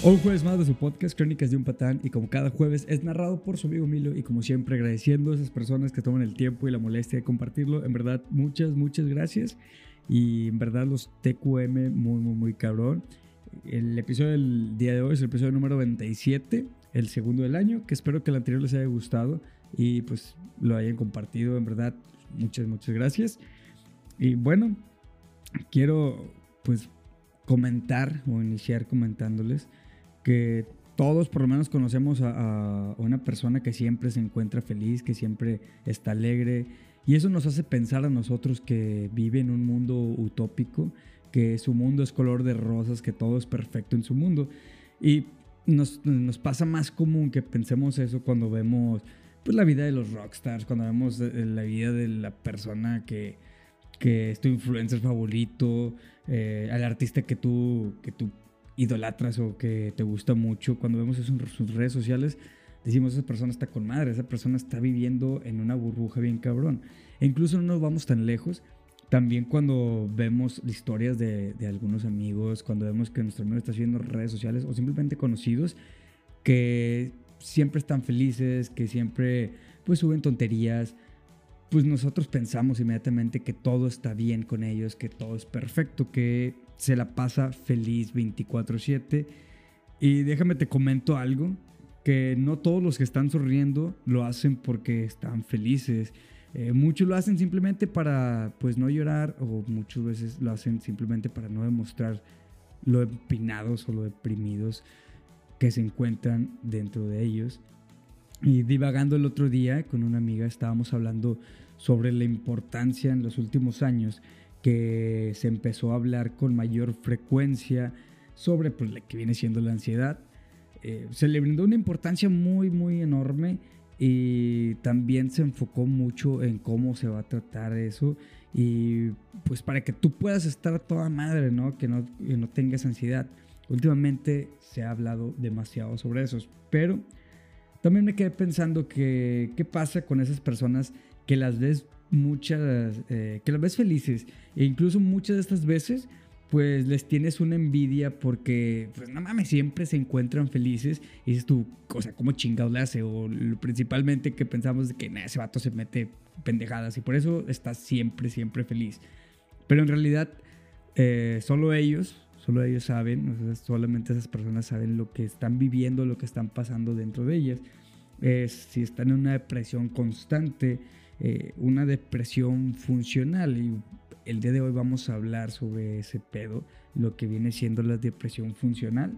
Un jueves más de su podcast Crónicas de un Patán, y como cada jueves es narrado por su amigo Milo, y como siempre agradeciendo a esas personas que toman el tiempo y la molestia de compartirlo. En verdad, muchas gracias, y en verdad los TQM muy cabrón. El episodio del día de hoy es el episodio número 97, el segundo del año, que espero que el anterior les haya gustado y pues lo hayan compartido. En verdad, muchas gracias. Y bueno, quiero pues comentar o iniciar comentándoles que todos por lo menos conocemos a una persona que siempre se encuentra feliz, que siempre está alegre, y eso nos hace pensar a nosotros que vive en un mundo utópico, que su mundo es color de rosas, que todo es perfecto en su mundo. Y nos pasa más común que pensemos eso cuando vemos pues la vida de los rockstars, cuando vemos la vida de la persona que es tu influencer favorito, al artista que tú idolatras o que te gusta mucho. Cuando vemos eso en sus redes sociales, decimos: esa persona está con madre, esa persona está viviendo en una burbuja bien cabrón. E incluso no nos vamos tan lejos. También cuando vemos historias de algunos amigos, cuando vemos que nuestro amigo está haciendo redes sociales, o simplemente conocidos que siempre están felices, que siempre pues suben tonterías, pues nosotros pensamos inmediatamente que todo está bien con ellos, que todo es perfecto, que se la pasa feliz 24/7. Y déjame te comento algo, que no todos los que están sonriendo lo hacen porque están felices. Muchos lo hacen simplemente para pues no llorar, o muchas veces lo hacen simplemente para no demostrar lo empinados o lo deprimidos que se encuentran dentro de ellos. Y divagando el otro día con una amiga, estábamos hablando sobre la importancia en los últimos años que se empezó a hablar con mayor frecuencia sobre pues, lo que viene siendo la ansiedad. Se le brindó una importancia muy enorme, y también se enfocó mucho en cómo se va a tratar eso, y pues para que tú puedas estar a toda madre, ¿no? Que no tengas ansiedad. Últimamente se ha hablado demasiado sobre eso, pero también me quedé pensando que qué pasa con esas personas que las ves que las ves felices, e incluso muchas de estas veces pues les tienes una envidia porque pues no mames, siempre se encuentran felices, y dices tú, o sea, ¿cómo chingados le hace? O principalmente que pensamos de que ese vato se mete pendejadas y por eso está siempre feliz. Pero en realidad solo ellos saben, o sea, solamente esas personas saben lo que están viviendo, lo que están pasando dentro de ellas. Si están en una depresión constante, una depresión funcional. Y el día de hoy vamos a hablar sobre ese pedo, lo que viene siendo la depresión funcional.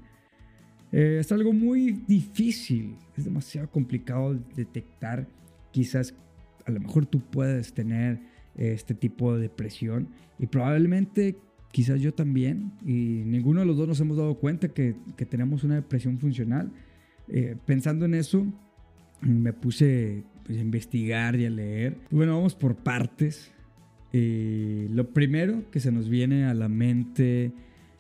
Es algo muy difícil, es demasiado complicado de detectar. Quizás a lo mejor tú puedes tener este tipo de depresión, y probablemente quizás yo también, y ninguno de los dos nos hemos dado cuenta que tenemos una depresión funcional. Pensando en eso, me puse pues, a investigar y a leer. Bueno, vamos por partes. Lo primero que se nos viene a la mente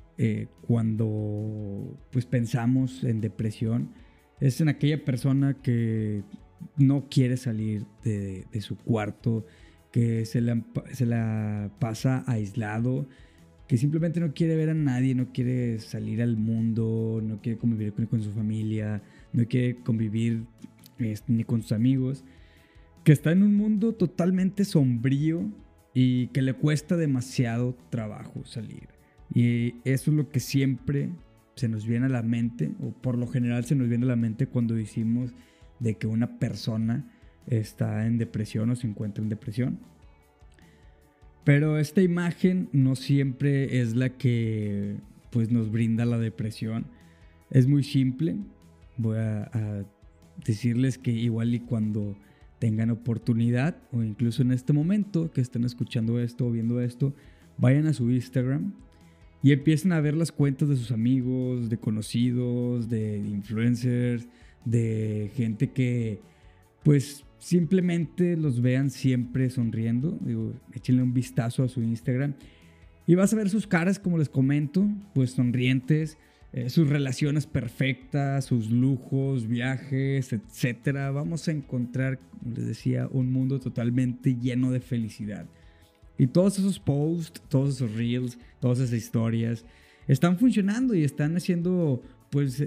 cuando pues, pensamos en depresión es en aquella persona que no quiere salir de su cuarto, que se la pasa aislado, que simplemente no quiere ver a nadie, no quiere salir al mundo, no quiere convivir con su familia, no quiere convivir ni con sus amigos, que está en un mundo totalmente sombrío y que le cuesta demasiado trabajo salir. Y eso es lo que siempre se nos viene a la mente, o por lo general se nos viene a la mente cuando decimos de que una persona está en depresión o se encuentra en depresión. Pero esta imagen no siempre es la que pues, nos brinda la depresión. Es muy simple. Voy a decirles que igual y cuando tengan oportunidad, o incluso en este momento que estén escuchando esto o viendo esto, vayan a su Instagram y empiecen a ver las cuentas de sus amigos, de conocidos, de influencers, de gente que pues simplemente los vean siempre sonriendo. Digo, échenle un vistazo a su Instagram y vas a ver sus caras, como les comento, pues sonrientes, sus relaciones perfectas, sus lujos, viajes, etcétera. Vamos a encontrar, como les decía, un mundo totalmente lleno de felicidad. Y todos esos posts, todos esos reels, todas esas historias están funcionando y están haciendo pues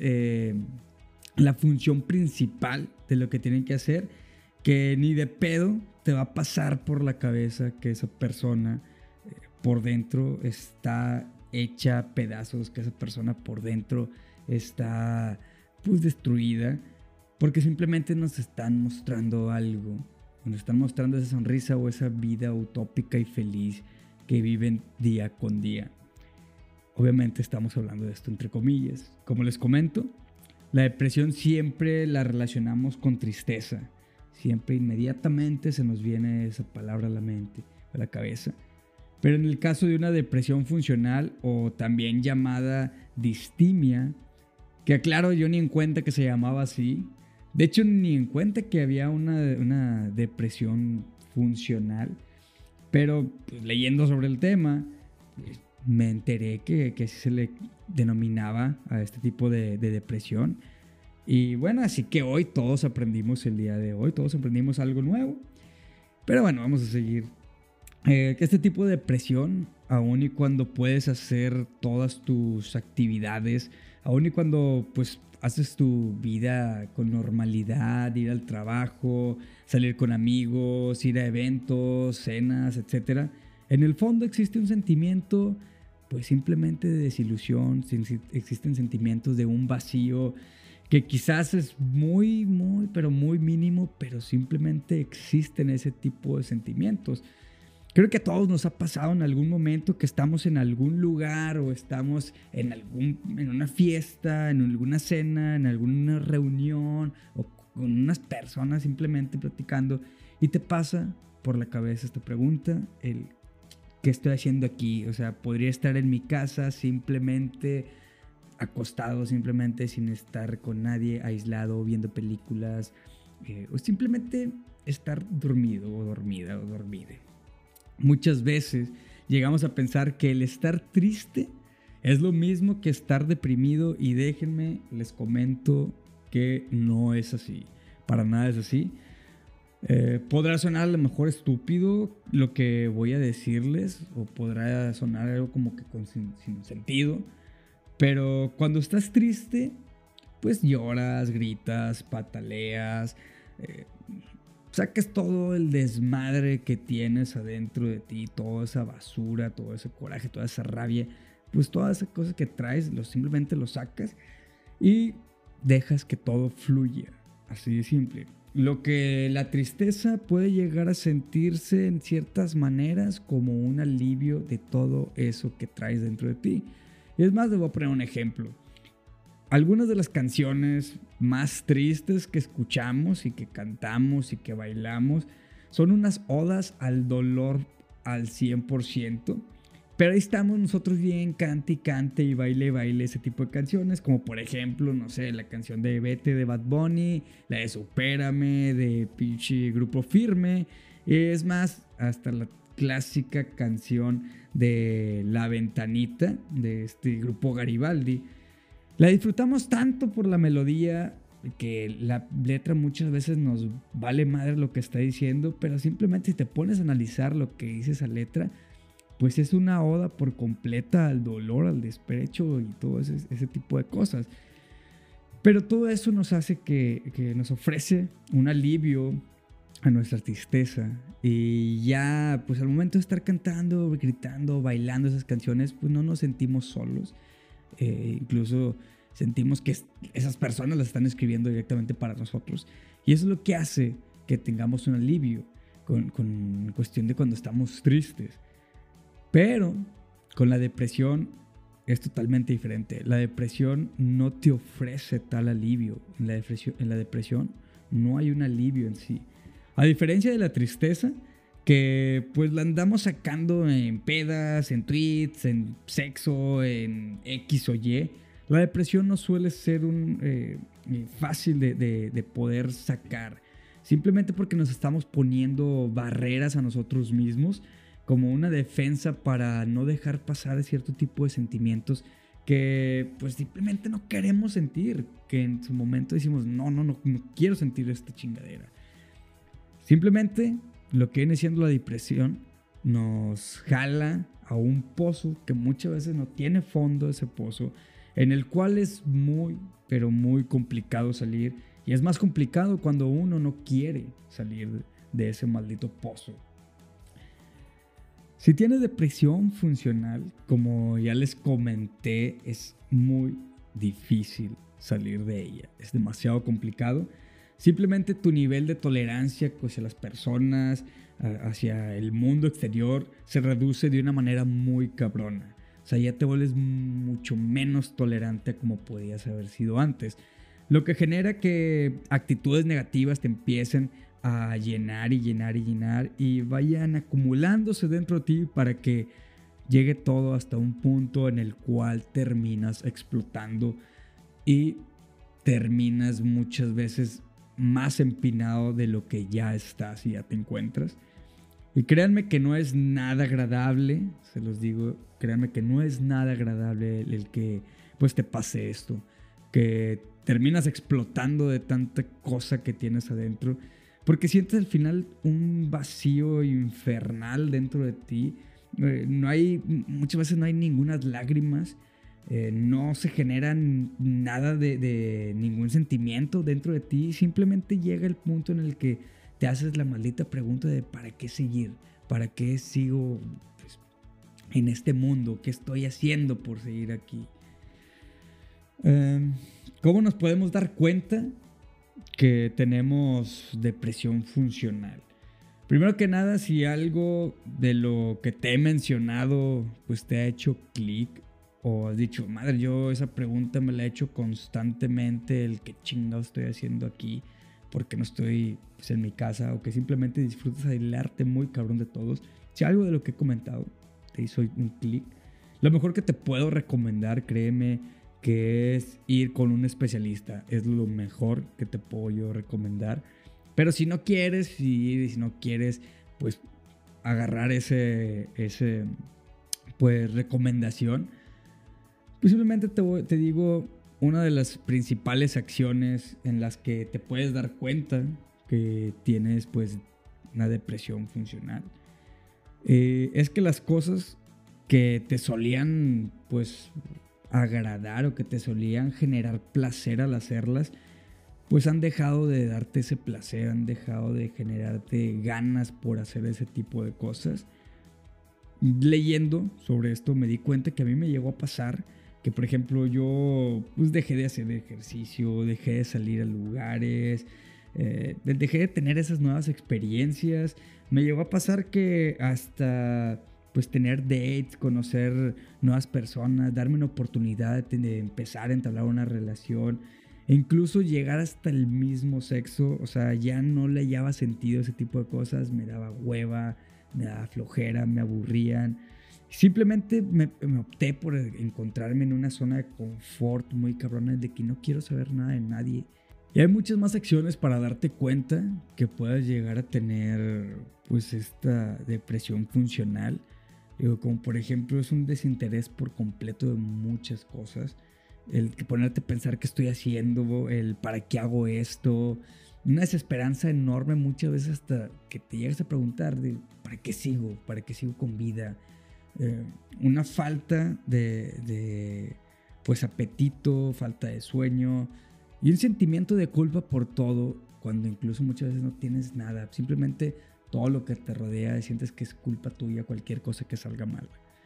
la función principal de lo que tienen que hacer, que ni de pedo te va a pasar por la cabeza que esa persona por dentro está hecha pedazos, que esa persona por dentro está pues destruida, porque simplemente nos están mostrando algo, nos están mostrando esa sonrisa o esa vida utópica y feliz que viven día con día. Obviamente estamos hablando de esto entre comillas. Como les comento, la depresión siempre la relacionamos con tristeza. Siempre inmediatamente se nos viene esa palabra a la mente, a la cabeza. Pero en el caso de una depresión funcional o también llamada distimia, que aclaro, yo ni en cuenta que se llamaba así. De hecho, ni en cuenta que había una depresión funcional. Pero pues, leyendo sobre el tema, me enteré que así se le denominaba a este tipo de depresión. Y bueno, así que hoy todos aprendimos el día de hoy, todos aprendimos algo nuevo. Pero bueno, vamos a seguir. Este tipo de depresión, aun y cuando puedes hacer todas tus actividades, aun y cuando pues haces tu vida con normalidad, ir al trabajo, salir con amigos, ir a eventos, cenas, etcétera, en el fondo existe un sentimiento pues simplemente de desilusión, existen sentimientos de un vacío que quizás es muy, pero muy mínimo, pero simplemente existen ese tipo de sentimientos. Creo que a todos nos ha pasado en algún momento que estamos en algún lugar o estamos en una fiesta, en alguna cena, en alguna reunión o con unas personas simplemente platicando y te pasa por la cabeza esta pregunta, ¿qué estoy haciendo aquí? O sea, podría estar en mi casa simplemente acostado, simplemente sin estar con nadie, aislado, viendo películas o simplemente estar dormido o dormida o dormida. Muchas veces llegamos a pensar que el estar triste es lo mismo que estar deprimido y déjenme, les comento que no es así. Para nada es así. Podrá sonar a lo mejor estúpido lo que voy a decirles o podrá sonar algo como que sin sentido. Pero cuando estás triste, pues lloras, gritas, pataleas, sacas todo el desmadre que tienes adentro de ti, toda esa basura, todo ese coraje, toda esa rabia, pues todas esas cosas que traes, simplemente lo sacas y dejas que todo fluya, así de simple. Lo que la tristeza puede llegar a sentirse en ciertas maneras como un alivio de todo eso que traes dentro de ti. Y es más, les voy a poner un ejemplo. Algunas de las canciones más tristes que escuchamos y que cantamos y que bailamos son unas odas al dolor al 100%. Pero ahí estamos nosotros bien cante y cante y baile ese tipo de canciones. Como por ejemplo, no sé, la canción de Vete de Bad Bunny, la de Supérame de pinche Grupo Firme. Es más, hasta la clásica canción de La Ventanita de este grupo Garibaldi. La disfrutamos tanto por la melodía que la letra muchas veces nos vale madre lo que está diciendo, pero simplemente si te pones a analizar lo que dice esa letra, pues es una oda por completa al dolor, al despecho y todo ese tipo de cosas. Pero todo eso nos hace que nos ofrece un alivio a nuestra tristeza. Y ya, pues al momento de estar cantando, gritando, bailando esas canciones, pues no nos sentimos solos. Incluso sentimos que esas personas las están escribiendo directamente para nosotros. Y eso es lo que hace que tengamos un alivio con cuestión de cuando estamos tristes. Pero con la depresión es totalmente diferente. La depresión no te ofrece tal alivio. En la depresión no hay un alivio en sí. A diferencia de la tristeza, que pues la andamos sacando en pedas, en tweets, en sexo, en X o Y. La depresión no suele ser fácil de poder sacar. Simplemente porque nos estamos poniendo barreras a nosotros mismos como una defensa para no dejar pasar cierto tipo de sentimientos que pues simplemente no queremos sentir. Que en su momento decimos, no quiero sentir esta chingadera. Simplemente lo que viene siendo la depresión nos jala a un pozo que muchas veces no tiene fondo ese pozo, en el cual es muy, pero muy complicado salir. Y es más complicado cuando uno no quiere salir de ese maldito pozo. Si tienes depresión funcional, como ya les comenté, es muy difícil salir de ella. Es demasiado complicado. Simplemente tu nivel de tolerancia hacia las personas, hacia el mundo exterior, se reduce de una manera muy cabrona. O sea, ya te vuelves mucho menos tolerante como podías haber sido antes. Lo que genera que actitudes negativas te empiecen a llenar y llenar y llenar y vayan acumulándose dentro de ti para que llegue todo hasta un punto en el cual terminas explotando y terminas muchas veces más empinado de lo que ya estás y ya te encuentras. Y créanme que no es nada agradable, se los digo, créanme que no es nada agradable el que pues te pase esto, que terminas explotando de tanta cosa que tienes adentro, porque sientes al final un vacío infernal dentro de ti. Muchas veces no hay ninguna lágrimas, no se genera nada de ningún sentimiento dentro de ti. Simplemente llega el punto en el que te haces la maldita pregunta de ¿para qué seguir? ¿Para qué sigo pues, en este mundo? ¿Qué estoy haciendo por seguir aquí? ¿Cómo nos podemos dar cuenta que tenemos depresión funcional? Primero que nada, si algo de lo que te he mencionado pues te ha hecho clic o has dicho, madre, yo esa pregunta me la he hecho constantemente, el qué chingado estoy haciendo aquí, porque no estoy pues, en mi casa, o que simplemente disfrutas del arte muy cabrón de todos. Si algo de lo que he comentado te hizo un clic, lo mejor que te puedo recomendar, créeme, que es ir con un especialista. Es lo mejor que te puedo yo recomendar. Pero si no quieres ir, si no quieres pues agarrar ese pues recomendación, pues simplemente te digo una de las principales acciones en las que te puedes dar cuenta que tienes pues una depresión funcional. Es que las cosas que te solían pues agradar o que te solían generar placer al hacerlas, pues han dejado de darte ese placer, han dejado de generarte ganas por hacer ese tipo de cosas. Leyendo sobre esto me di cuenta que a mí me llegó a pasar que, por ejemplo, yo pues dejé de hacer ejercicio, dejé de salir a lugares, dejé de tener esas nuevas experiencias. Me llegó a pasar que hasta pues tener dates, conocer nuevas personas, darme una oportunidad de empezar a entablar una relación e incluso llegar hasta el mismo sexo, o sea, ya no le hallaba sentido a ese tipo de cosas, me daba hueva, me daba flojera, me aburrían. Simplemente me opté por encontrarme en una zona de confort muy cabrona de que no quiero saber nada de nadie. Y hay muchas más acciones para darte cuenta que puedas llegar a tener pues esta depresión funcional. Digo, como por ejemplo es un desinterés por completo de muchas cosas. El que ponerte a pensar qué estoy haciendo, el para qué hago esto. Una desesperanza enorme muchas veces hasta que te llegas a preguntar de ¿para qué sigo? ¿Para qué sigo con vida? Una falta de pues apetito, falta de sueño y un sentimiento de culpa por todo, cuando incluso muchas veces no tienes nada. Simplemente todo lo que te rodea sientes que es culpa tuya, cualquier cosa que salga mal.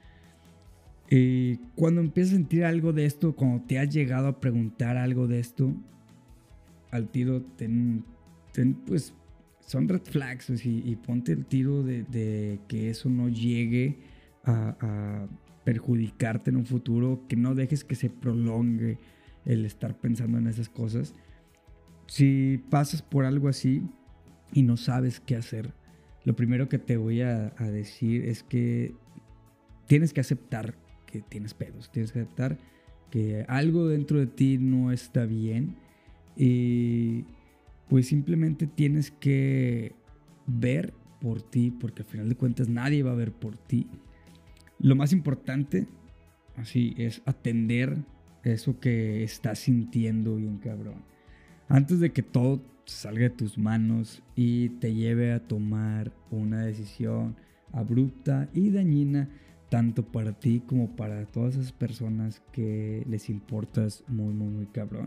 Cuando empiezas a sentir algo de esto, cuando te has llegado a preguntar algo de esto, al tiro pues son red flags y ponte el tiro de que eso no llegue a perjudicarte en un futuro, que no dejes que se prolongue el estar pensando en esas cosas. Si pasas por algo así y no sabes qué hacer, lo primero que te voy a decir es que tienes que aceptar que tienes pedos, tienes que aceptar que algo dentro de ti no está bien y pues simplemente tienes que ver por ti, porque al final de cuentas nadie va a ver por ti. Lo más importante, así, es atender eso que estás sintiendo bien cabrón. Antes de que todo salga de tus manos y te lleve a tomar una decisión abrupta y dañina, tanto para ti como para todas esas personas que les importas muy, muy, muy cabrón.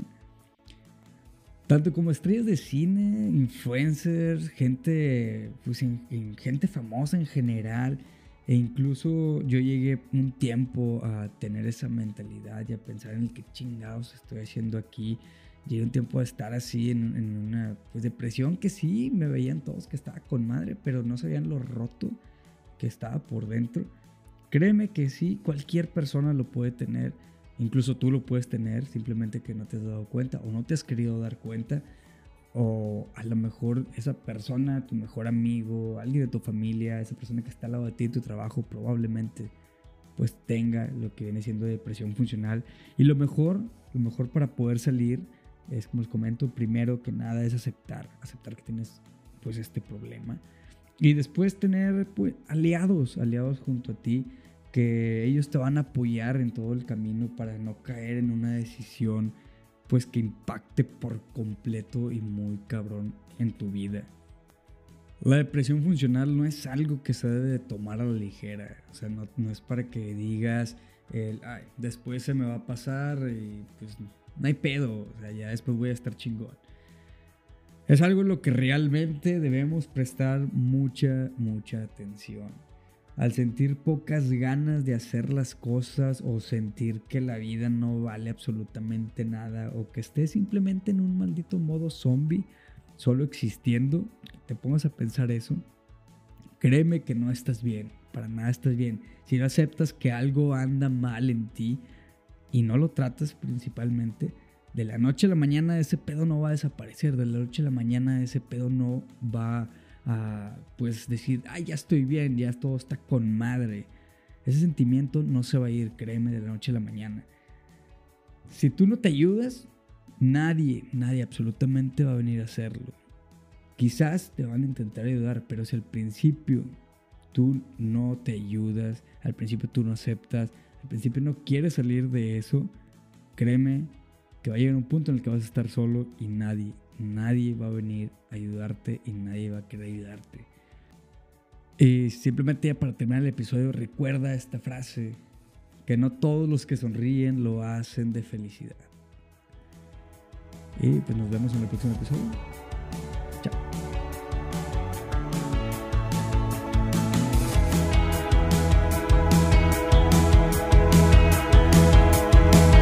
Tanto como estrellas de cine, influencers, gente, pues gente famosa en general. E incluso yo llegué un tiempo a tener esa mentalidad y a pensar en el que chingados estoy haciendo aquí. Llegué un tiempo a estar así en una pues, depresión que sí, me veían todos que estaba con madre, pero no sabían lo roto que estaba por dentro. Créeme que sí, cualquier persona lo puede tener. Incluso tú lo puedes tener, simplemente que no te has dado cuenta o no te has querido dar cuenta. O a lo mejor esa persona, tu mejor amigo, alguien de tu familia, esa persona que está al lado de ti en tu trabajo, probablemente pues tenga lo que viene siendo depresión funcional. Y lo mejor para poder salir es, como les comento, primero que nada es aceptar que tienes pues este problema. Y después tener pues, aliados junto a ti, que ellos te van a apoyar en todo el camino para no caer en una decisión pues que impacte por completo y muy cabrón en tu vida. La depresión funcional no es algo que se debe de tomar a la ligera. O sea, no es para que digas, ay, después se me va a pasar y pues no hay pedo. O sea, ya después voy a estar chingón. Es algo en lo que realmente debemos prestar mucha, mucha atención. Al sentir pocas ganas de hacer las cosas o sentir que la vida no vale absolutamente nada o que estés simplemente en un maldito modo zombie, solo existiendo, te pongas a pensar eso, créeme que no estás bien, para nada estás bien. Si no aceptas que algo anda mal en ti y no lo tratas principalmente, de la noche a la mañana ese pedo no va a desaparecer, de la noche a la mañana ese pedo no va a pues decir, ay, ya estoy bien, ya todo está con madre. Ese sentimiento no se va a ir, créeme, de la noche a la mañana. Si tú no te ayudas, nadie absolutamente va a venir a hacerlo. Quizás te van a intentar ayudar, pero si al principio tú no te ayudas, al principio tú no aceptas, al principio no quieres salir de eso, créeme que va a llegar un punto en el que vas a estar solo y nadie va a venir a ayudarte y nadie va a querer ayudarte. Y simplemente ya para terminar el episodio, recuerda esta frase, que no todos los que sonríen lo hacen de felicidad. Y pues nos vemos en el próximo episodio.